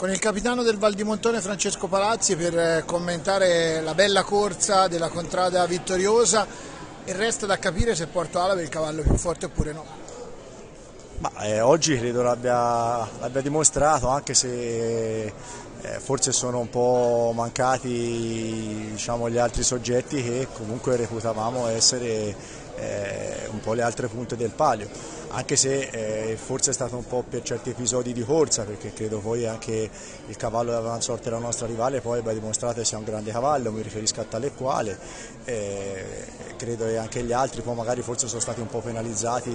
Con il capitano del Val di Montone Francesco Palazzi per commentare la bella corsa della contrada vittoriosa e resta da capire se Porto Alave è il cavallo più forte oppure no. Oggi credo l'abbia dimostrato, anche se forse sono un po' mancati, diciamo, gli altri soggetti che comunque reputavamo essere un po' le altre punte del palio, anche se forse è stato un po' per certi episodi di corsa, perché credo poi anche il cavallo dell'avanzorte della nostra rivale poi abbia dimostrato che sia un grande cavallo, mi riferisco a tale e quale. Credo che anche gli altri poi magari forse sono stati un po' penalizzati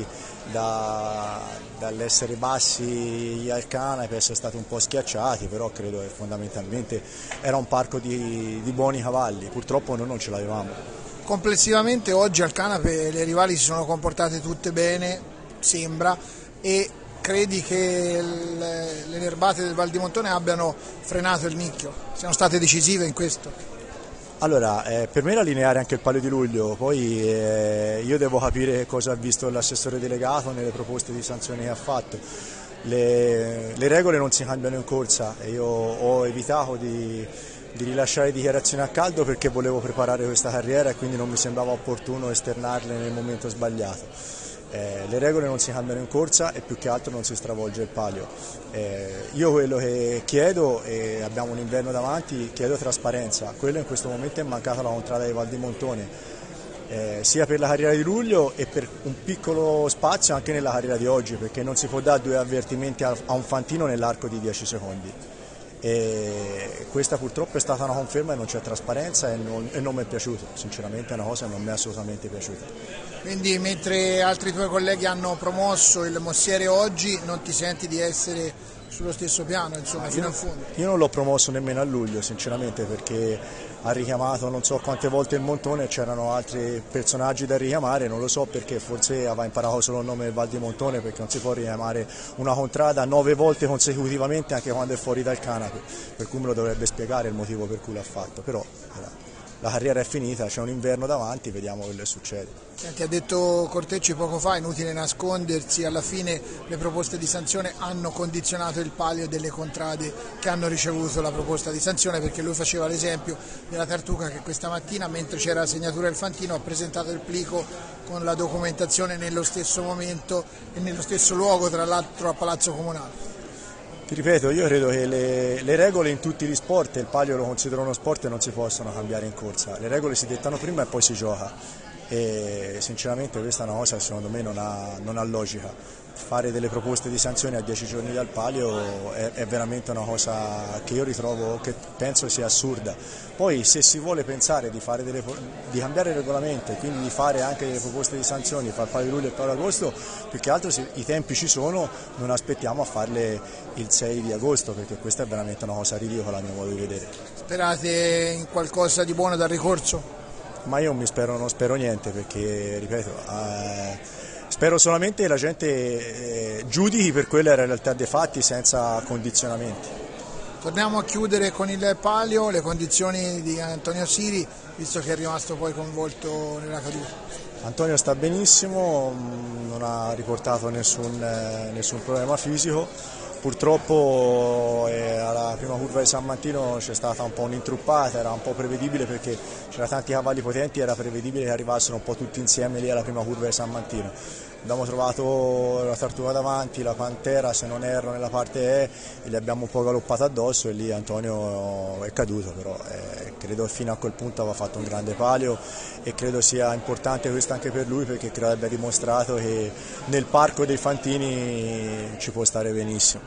dall'essere bassi al canape, per essere stati un po' schiacciati, però credo che fondamentalmente era un parco di buoni cavalli, purtroppo noi non ce l'avevamo. Complessivamente oggi al canape le rivali si sono comportate tutte bene, sembra, e credi che le nerbate del Val di Montone abbiano frenato il nicchio, siano state decisive in questo? Allora, per me era lineare anche il Palio di Luglio, poi io devo capire cosa ha visto l'assessore delegato nelle proposte di sanzioni che ha fatto. Le regole non si cambiano in corsa e io ho evitato di rilasciare dichiarazioni a caldo perché volevo preparare questa carriera e quindi non mi sembrava opportuno esternarle nel momento sbagliato. Le regole non si cambiano in corsa e più che altro non si stravolge il palio. Io quello che chiedo, e abbiamo un inverno davanti, chiedo trasparenza. Quello in questo momento è mancata la contrada di Val di Montone, sia per la carriera di luglio e per un piccolo spazio anche nella carriera di oggi, perché non si può dare 2 avvertimenti a un fantino nell'arco di 10 secondi. E questa purtroppo è stata una conferma e non c'è trasparenza e non mi è piaciuto, sinceramente è una cosa che non mi è assolutamente piaciuta. Quindi mentre altri tuoi colleghi hanno promosso il Mossiere oggi non ti senti di essere sullo stesso piano, insomma, fino in fondo? Io non l'ho promosso nemmeno a luglio, sinceramente, perché ha richiamato non so quante volte il Montone e c'erano altri personaggi da richiamare, non lo so perché, forse aveva imparato solo il nome del Val di Montone, perché non si può richiamare una contrada 9 volte consecutivamente anche quando è fuori dal canape, per cui me lo dovrebbe spiegare il motivo per cui l'ha fatto, però la carriera è finita, c'è un inverno davanti, vediamo quello che succede. Ti ha detto Cortecci poco fa, inutile nascondersi, alla fine le proposte di sanzione hanno condizionato il palio delle contrade che hanno ricevuto la proposta di sanzione, perché lui faceva l'esempio della Tartuca che questa mattina, mentre c'era la segnatura del fantino, ha presentato il plico con la documentazione nello stesso momento e nello stesso luogo, tra l'altro a Palazzo Comunale. Ti ripeto, io credo che le regole in tutti gli sport, e il palio lo considero uno sport, non si possono cambiare in corsa. Le regole si dettano prima e poi si gioca e sinceramente questa è una cosa che secondo me non ha logica. Fare delle proposte di sanzioni a 10 giorni dal palio è veramente una cosa che io ritrovo, che penso sia assurda. Poi se si vuole pensare di cambiare il regolamento e quindi di fare anche delle proposte di sanzioni fra il palio di luglio e il palio di agosto, più che altro i tempi ci sono, non aspettiamo a farle il 6 di agosto, perché questa è veramente una cosa ridicola a mio modo di vedere. Sperate in qualcosa di buono dal ricorso? Ma io non spero niente, perché ripeto, spero solamente che la gente giudichi per quella la realtà dei fatti senza condizionamenti. Torniamo a chiudere con il palio, le condizioni di Antonio Siri, visto che è rimasto poi coinvolto nella caduta. Antonio sta benissimo, non ha riportato nessun problema fisico. Purtroppo alla prima curva di San Martino c'è stata un po' un'intruppata, era un po' prevedibile perché c'erano tanti cavalli potenti, era prevedibile che arrivassero un po' tutti insieme lì alla prima curva di San Martino. Abbiamo trovato la Tartuca davanti, la Pantera se non erro nella parte E, e gli abbiamo un po' galoppato addosso e lì Antonio è caduto, però credo che fino a quel punto aveva fatto un grande palio e credo sia importante questo anche per lui, perché credo abbia dimostrato che nel parco dei fantini ci può stare benissimo.